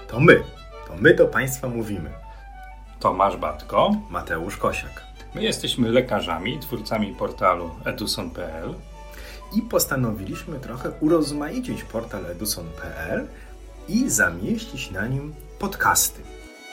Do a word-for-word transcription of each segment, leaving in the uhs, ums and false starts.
To my, to my do Państwa mówimy. Tomasz Batko, Mateusz Kosiak. My jesteśmy lekarzami, twórcami portalu eduson kropka p l i postanowiliśmy trochę urozmaicić portal eduson kropka p l i zamieścić na nim podcasty.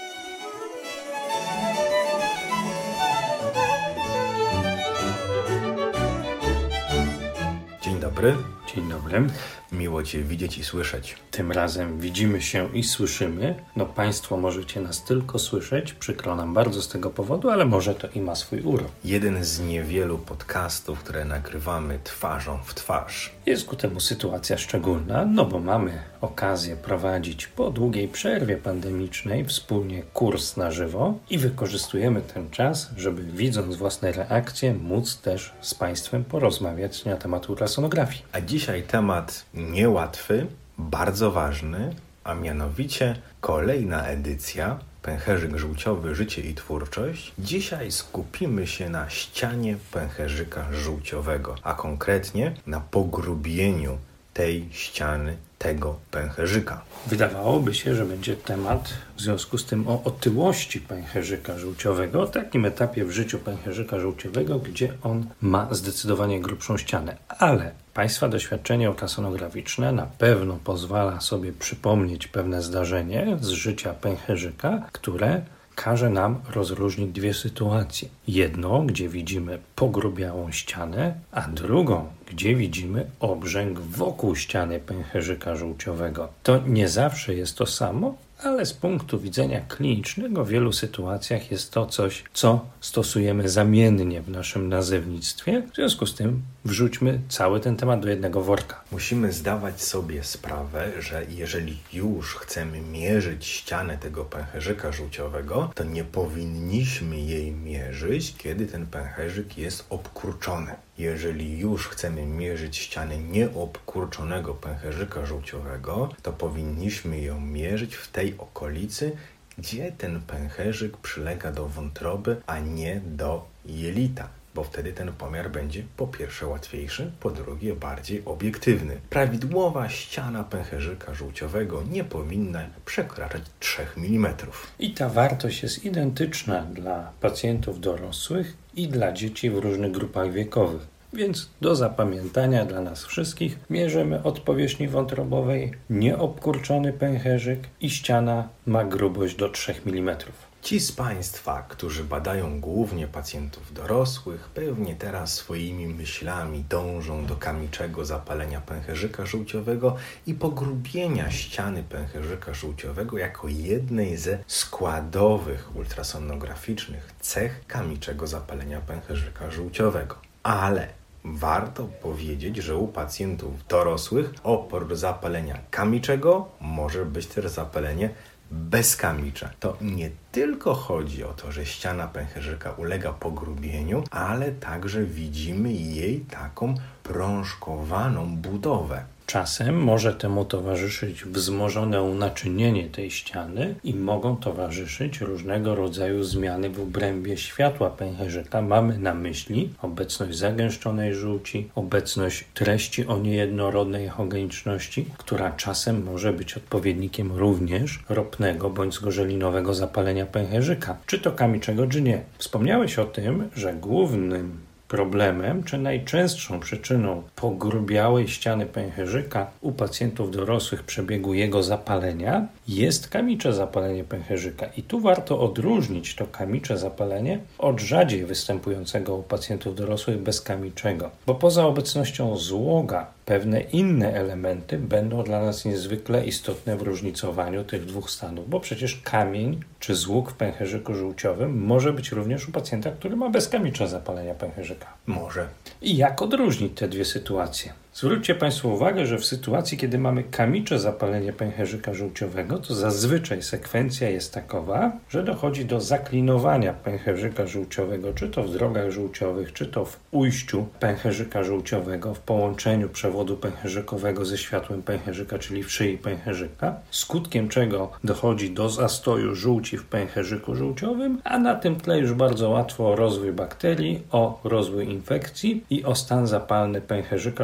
Dzień dobry. Dzień dobry. Miło Cię widzieć i słyszeć. Tym razem widzimy się i słyszymy. No Państwo możecie nas tylko słyszeć, przykro nam bardzo z tego powodu, ale może to i ma swój urok. Jeden z niewielu podcastów, które nagrywamy twarzą w twarz. Jest ku temu sytuacja szczególna, no bo mamy okazję prowadzić po długiej przerwie pandemicznej wspólnie kurs na żywo i wykorzystujemy ten czas, żeby widząc własne reakcje, móc też z Państwem porozmawiać na temat ultrasonografii. A dzisiaj temat niełatwy, bardzo ważny, a mianowicie kolejna edycja Pęcherzyk żółciowy, życie i twórczość. Dzisiaj skupimy się na ścianie pęcherzyka żółciowego, a konkretnie na pogrubieniu tej ściany, tego pęcherzyka. Wydawałoby się, że będzie temat w związku z tym o otyłości pęcherzyka żółciowego, o takim etapie w życiu pęcherzyka żółciowego, gdzie on ma zdecydowanie grubszą ścianę. Ale Państwa doświadczenie ultrasonograficzne na pewno pozwala sobie przypomnieć pewne zdarzenie z życia pęcherzyka, które każe nam rozróżnić dwie sytuacje. Jedną, gdzie widzimy pogrubiałą ścianę, a drugą, gdzie widzimy obrzęk wokół ściany pęcherzyka żółciowego. To nie zawsze jest to samo, ale z punktu widzenia klinicznego w wielu sytuacjach jest to coś, co stosujemy zamiennie w naszym nazewnictwie. W związku z tym wrzućmy cały ten temat do jednego worka. Musimy zdawać sobie sprawę, że jeżeli już chcemy mierzyć ścianę tego pęcherzyka żółciowego, to nie powinniśmy jej mierzyć, kiedy ten pęcherzyk jest obkurczony. Jeżeli już chcemy mierzyć ścianę nieobkurczonego pęcherzyka żółciowego, to powinniśmy ją mierzyć w tej okolicy, gdzie ten pęcherzyk przylega do wątroby, a nie do jelita, bo wtedy ten pomiar będzie po pierwsze łatwiejszy, po drugie bardziej obiektywny. Prawidłowa ściana pęcherzyka żółciowego nie powinna przekraczać trzy milimetry. I ta wartość jest identyczna dla pacjentów dorosłych i dla dzieci w różnych grupach wiekowych. Więc do zapamiętania dla nas wszystkich mierzymy od powierzchni wątrobowej nieobkurczony pęcherzyk i ściana ma grubość do trzy milimetry. Ci z Państwa, którzy badają głównie pacjentów dorosłych, pewnie teraz swoimi myślami dążą do kamiczego zapalenia pęcherzyka żółciowego i pogrubienia ściany pęcherzyka żółciowego jako jednej ze składowych ultrasonograficznych cech kamiczego zapalenia pęcherzyka żółciowego. Ale warto powiedzieć, że u pacjentów dorosłych oprócz zapalenia kamiczego może być też zapalenie bez kamicza. To nie tylko chodzi o to, że ściana pęcherzyka ulega pogrubieniu, ale także widzimy jej taką prążkowaną budowę. Czasem może temu towarzyszyć wzmożone unaczynienie tej ściany i mogą towarzyszyć różnego rodzaju zmiany w obrębie światła pęcherzyka. Mamy na myśli obecność zagęszczonej żółci, obecność treści o niejednorodnej echogeniczności, która czasem może być odpowiednikiem również ropnego bądź zgorzelinowego zapalenia pęcherzyka, czy to kamiczego, czy nie. Wspomniałeś o tym, że głównym problemem, czy najczęstszą przyczyną pogrubiałej ściany pęcherzyka u pacjentów dorosłych przebiegu jego zapalenia jest kamicze zapalenie pęcherzyka. I tu warto odróżnić to kamicze zapalenie od rzadziej występującego u pacjentów dorosłych bezkamiczego, bo poza obecnością złoga pewne inne elementy będą dla nas niezwykle istotne w różnicowaniu tych dwóch stanów, bo przecież kamień czy złóg w pęcherzyku żółciowym może być również u pacjenta, który ma bezkamicza zapalenia pęcherzyka. Może. I jak odróżnić te dwie sytuacje? Zwróćcie Państwo uwagę, że w sytuacji, kiedy mamy kamicze zapalenie pęcherzyka żółciowego, to zazwyczaj sekwencja jest takowa, że dochodzi do zaklinowania pęcherzyka żółciowego, czy to w drogach żółciowych, czy to w ujściu pęcherzyka żółciowego, w połączeniu przewodu pęcherzykowego ze światłem pęcherzyka, czyli w szyi pęcherzyka, skutkiem czego dochodzi do zastoju żółci w pęcherzyku żółciowym, a na tym tle już bardzo łatwo o rozwój bakterii, o rozwój infekcji i o stan zapalny pęcherzyka żółciowego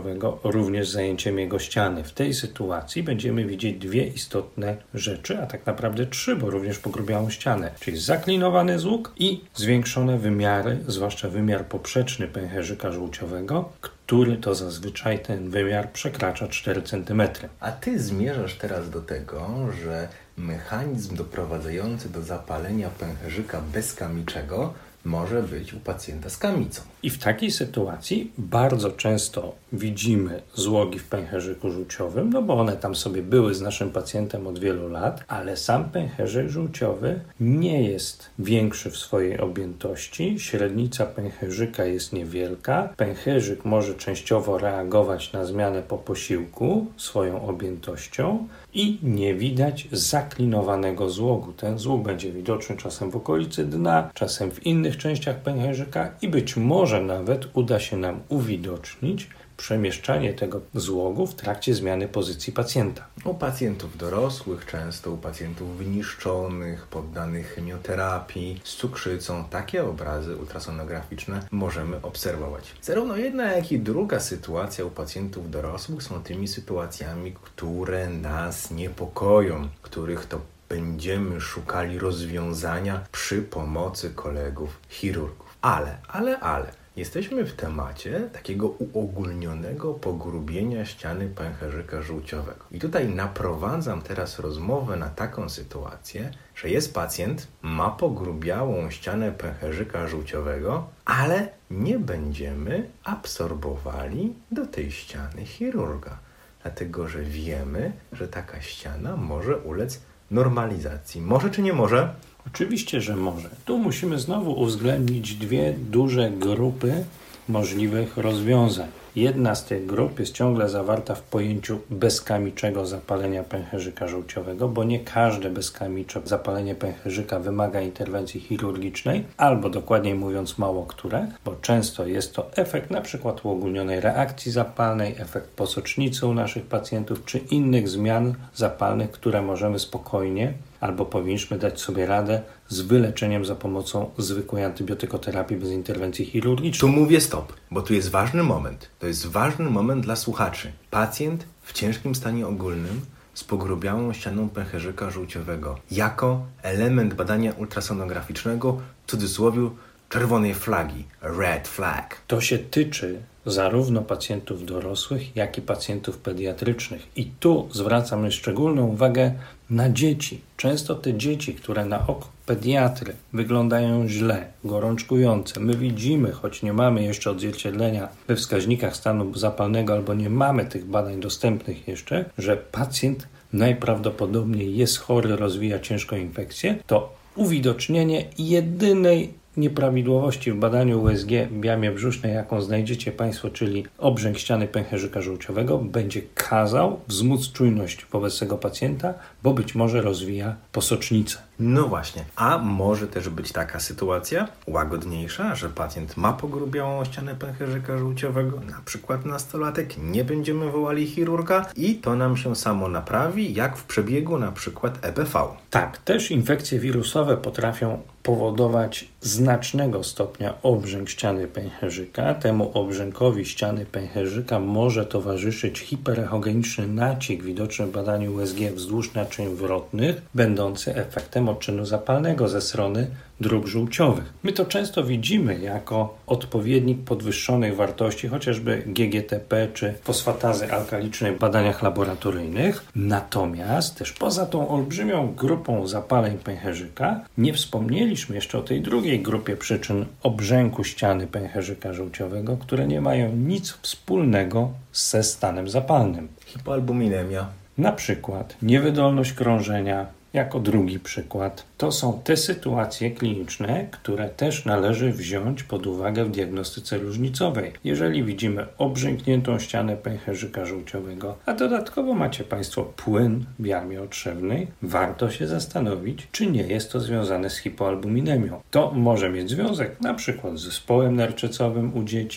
żółciowego, również zajęciem jego ściany. W tej sytuacji będziemy widzieć dwie istotne rzeczy, a tak naprawdę trzy, bo również pogrubiałą ścianę, czyli zaklinowany złóg i zwiększone wymiary, zwłaszcza wymiar poprzeczny pęcherzyka żółciowego, który to zazwyczaj ten wymiar przekracza cztery centymetry. A ty zmierzasz teraz do tego, że mechanizm doprowadzający do zapalenia pęcherzyka bezkamiczego może być u pacjenta z kamicą. I w takiej sytuacji bardzo często widzimy złogi w pęcherzyku żółciowym, no bo one tam sobie były z naszym pacjentem od wielu lat, ale sam pęcherzyk żółciowy nie jest większy w swojej objętości, średnica pęcherzyka jest niewielka, pęcherzyk może częściowo reagować na zmianę po posiłku swoją objętością i nie widać zaklinowanego złogu. Ten złóg będzie widoczny czasem w okolicy dna, czasem w innych częściach pęcherzyka i być może nawet uda się nam uwidocznić przemieszczanie tego złogu w trakcie zmiany pozycji pacjenta. U pacjentów dorosłych, często u pacjentów wyniszczonych, poddanych chemioterapii, z cukrzycą, takie obrazy ultrasonograficzne możemy obserwować. Zarówno jedna, jak i druga sytuacja u pacjentów dorosłych są tymi sytuacjami, które nas niepokoją, których to będziemy szukali rozwiązania przy pomocy kolegów chirurgów. Ale, ale, ale, jesteśmy w temacie takiego uogólnionego pogrubienia ściany pęcherzyka żółciowego. I tutaj naprowadzam teraz rozmowę na taką sytuację, że jest pacjent, ma pogrubiałą ścianę pęcherzyka żółciowego, ale nie będziemy absorbowali do tej ściany chirurga. Dlatego, że wiemy, że taka ściana może ulec normalizacji. Może czy nie może? Oczywiście, że może. Tu musimy znowu uwzględnić dwie duże grupy możliwych rozwiązań. Jedna z tych grup jest ciągle zawarta w pojęciu bezkamiczego zapalenia pęcherzyka żółciowego, bo nie każde bezkamicze zapalenie pęcherzyka wymaga interwencji chirurgicznej, albo dokładniej mówiąc mało które, bo często jest to efekt na przykład uogólnionej reakcji zapalnej, efekt posocznicy u naszych pacjentów, czy innych zmian zapalnych, które możemy spokojnie albo powinniśmy dać sobie radę z wyleczeniem za pomocą zwykłej antybiotykoterapii bez interwencji chirurgicznej. Tu mówię stop, bo tu jest ważny moment. To jest ważny moment dla słuchaczy. Pacjent w ciężkim stanie ogólnym z pogrubiałą ścianą pęcherzyka żółciowego jako element badania ultrasonograficznego, w cudzysłowie czerwonej flagi, red flag. To się tyczy zarówno pacjentów dorosłych, jak i pacjentów pediatrycznych. I tu zwracamy szczególną uwagę na dzieci. Często te dzieci, które na oko pediatry wyglądają źle, gorączkujące, my widzimy, choć nie mamy jeszcze odzwierciedlenia we wskaźnikach stanu zapalnego albo nie mamy tych badań dostępnych jeszcze, że pacjent najprawdopodobniej jest chory, rozwija ciężką infekcję, to uwidocznienie jedynej nieprawidłowości w badaniu U S G w jamie brzusznej, jaką znajdziecie Państwo, czyli obrzęk ściany pęcherzyka żółciowego, będzie kazał wzmóc czujność wobec tego pacjenta, bo być może rozwija posocznicę. No właśnie, a może też być taka sytuacja łagodniejsza, że pacjent ma pogrubiałą ścianę pęcherzyka żółciowego, na przykład nastolatek, nie będziemy wołali chirurga i to nam się samo naprawi, jak w przebiegu na przykład E B V. Tak, też infekcje wirusowe potrafią powodować znacznego stopnia obrzęk ściany pęcherzyka. Temu obrzękowi ściany pęcherzyka może towarzyszyć hiperechogeniczny nacik widoczny w badaniu U S G wzdłuż naczyń wrotnych, będący efektem odczynu zapalnego ze strony dróg żółciowych. My to często widzimy jako odpowiednik podwyższonych wartości, chociażby G G T P czy fosfatazy alkalicznej w badaniach laboratoryjnych. Natomiast też poza tą olbrzymią grupą zapaleń pęcherzyka nie wspomnieliśmy jeszcze o tej drugiej grupie przyczyn obrzęku ściany pęcherzyka żółciowego, które nie mają nic wspólnego ze stanem zapalnym. Hipoalbuminemia. Na przykład niewydolność krążenia. Jako drugi przykład, to są te sytuacje kliniczne, które też należy wziąć pod uwagę w diagnostyce różnicowej. Jeżeli widzimy obrzękniętą ścianę pęcherzyka żółciowego, a dodatkowo macie Państwo płyn w jamie otrzewnej, warto się zastanowić, czy nie jest to związane z hipoalbuminemią. To może mieć związek na przykład z zespołem nerczecowym u dzieci,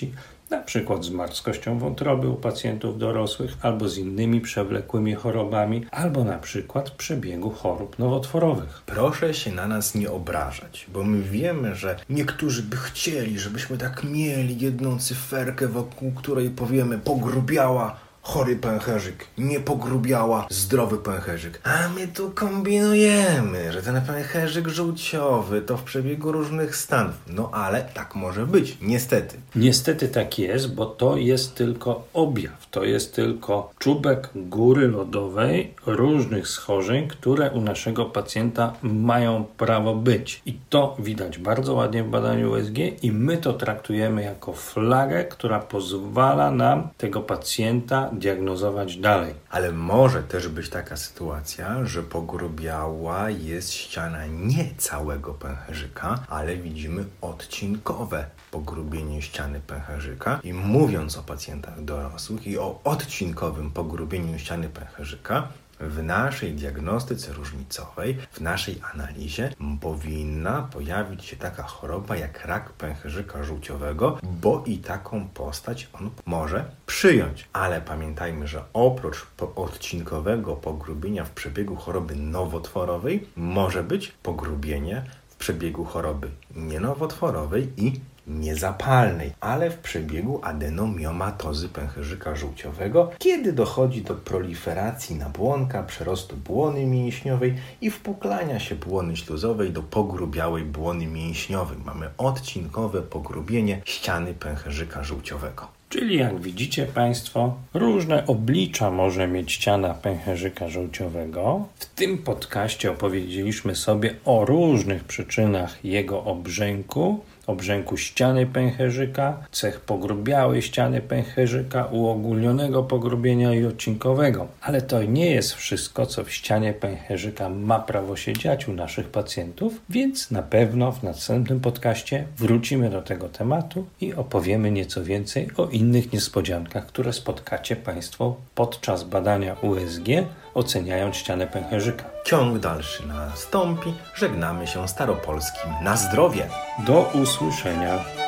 na przykład z marskością wątroby u pacjentów dorosłych, albo z innymi przewlekłymi chorobami, albo na przykład przebiegu chorób nowotworowych. Proszę się na nas nie obrażać, bo my wiemy, że niektórzy by chcieli, żebyśmy tak mieli jedną cyferkę, wokół której powiemy pogrubiała chory pęcherzyk, nie pogrubiała zdrowy pęcherzyk. A my tu kombinujemy, że ten pęcherzyk żółciowy to w przebiegu różnych stanów. No ale tak może być, niestety. Niestety tak jest, bo to jest tylko objaw. To jest tylko czubek góry lodowej różnych schorzeń, które u naszego pacjenta mają prawo być. I to widać bardzo ładnie w badaniu U S G i my to traktujemy jako flagę, która pozwala nam tego pacjenta diagnozować dalej. Ale może też być taka sytuacja, że pogrubiała jest ściana nie całego pęcherzyka, ale widzimy odcinkowe pogrubienie ściany pęcherzyka. I mówiąc o pacjentach dorosłych i o odcinkowym pogrubieniu ściany pęcherzyka, w naszej diagnostyce różnicowej, w naszej analizie powinna pojawić się taka choroba jak rak pęcherzyka żółciowego, bo i taką postać on może przyjąć. Ale pamiętajmy, że oprócz odcinkowego pogrubienia w przebiegu choroby nowotworowej może być pogrubienie w przebiegu choroby nienowotworowej i niezapalnej, ale w przebiegu adenomiomatozy pęcherzyka żółciowego, kiedy dochodzi do proliferacji nabłonka, przerostu błony mięśniowej i wpuklania się błony śluzowej do pogrubiałej błony mięśniowej. Mamy odcinkowe pogrubienie ściany pęcherzyka żółciowego. Czyli jak widzicie Państwo, różne oblicza może mieć ściana pęcherzyka żółciowego. W tym podcaście opowiedzieliśmy sobie o różnych przyczynach jego obrzęku, obrzęku ściany pęcherzyka, cech pogrubiałej ściany pęcherzyka, uogólnionego pogrubienia i odcinkowego. Ale to nie jest wszystko, co w ścianie pęcherzyka ma prawo się dziać u naszych pacjentów, więc na pewno w następnym podcaście wrócimy do tego tematu i opowiemy nieco więcej o innych niespodziankach, które spotkacie Państwo podczas badania U S G, oceniając ścianę pęcherzyka. Ciąg dalszy nastąpi. Żegnamy się staropolskim. Na zdrowie! Do usłyszenia.